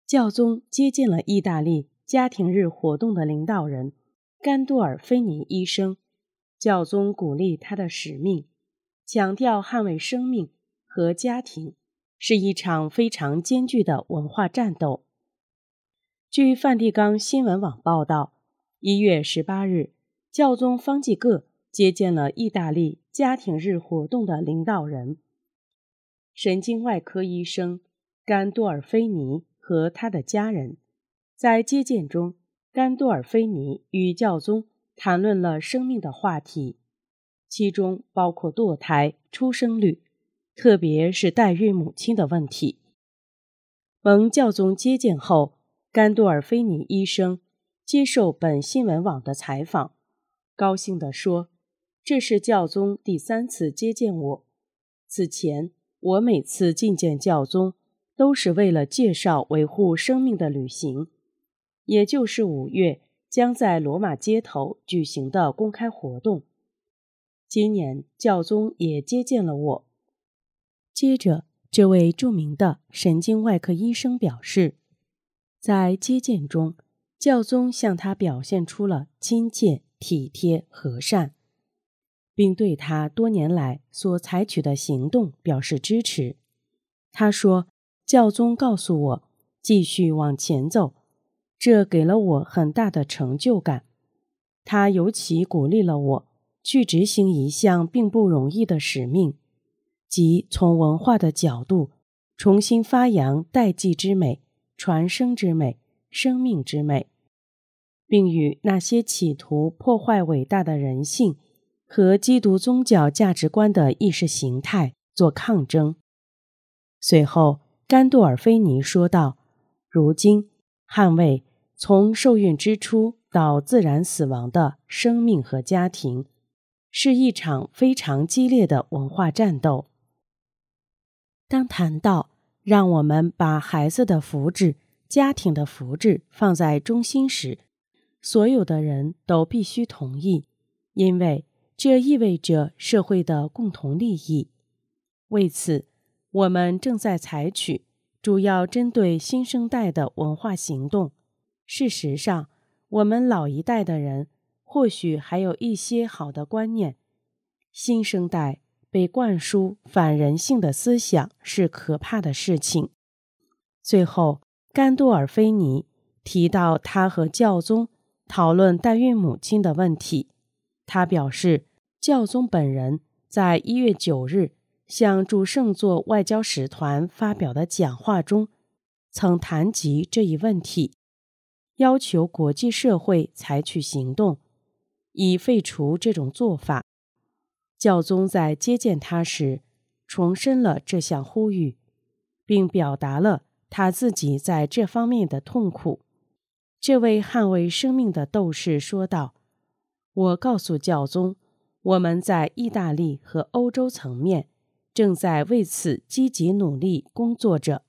教宗接见了意大利家庭日活动的领导人甘多尔菲尼医生。教宗鼓励他的使命，强调捍卫生命和家庭是一场非常艰巨的文化战斗。据梵蒂冈新闻网报道，1月18日，教宗方济各接见了意大利家庭日活动的领导人神经外科医生甘多尔菲尼和他的家人。在接见中，甘多尔菲尼与教宗谈论了生命的话题，其中包括堕胎、出生率，特别是代孕母亲的问题。蒙教宗接见后，甘多尔菲尼医生接受本新闻网的采访，高兴地说：“这是教宗第3次接见我。此前，我每次觐见教宗都是为了介绍维护生命的旅行，也就是5月将在罗马街头举行的公开活动。今年教宗也接见了我。”接着，这位著名的神经外科医生表示，在接见中，教宗向他表现出了亲切、体贴、和善，并对他多年来所采取的行动表示支持。他说，教宗告诉我继续往前走，这给了我很大的成就感。他尤其鼓励了我去执行一项并不容易的使命，即从文化的角度重新发扬代际之美、传声之美、生命之美，并与那些企图破坏伟大的人性和基督宗教价值观的意识形态做抗争。随后，甘多尔菲尼说道：“如今，捍卫从受孕之初到自然死亡的生命和家庭，是一场非常激烈的文化战斗。当谈到让我们把孩子的福祉、家庭的福祉放在中心时，所有的人都必须同意，因为这意味着社会的共同利益。为此，我们正在采取主要针对新生代的文化行动。事实上，我们老一代的人或许还有一些好的观念，新生代被灌输反人性的思想是可怕的事情。”最后，甘多尔菲尼提到他和教宗讨论代孕母亲的问题。他表示，教宗本人在1月9日向驻圣座外交使团发表的讲话中曾谈及这一问题，要求国际社会采取行动，以废除这种做法。教宗在接见他时重申了这项呼吁，并表达了他自己在这方面的痛苦。这位捍卫生命的斗士说道：“我告诉教宗，我们在意大利和欧洲层面正在为此积极努力工作着。”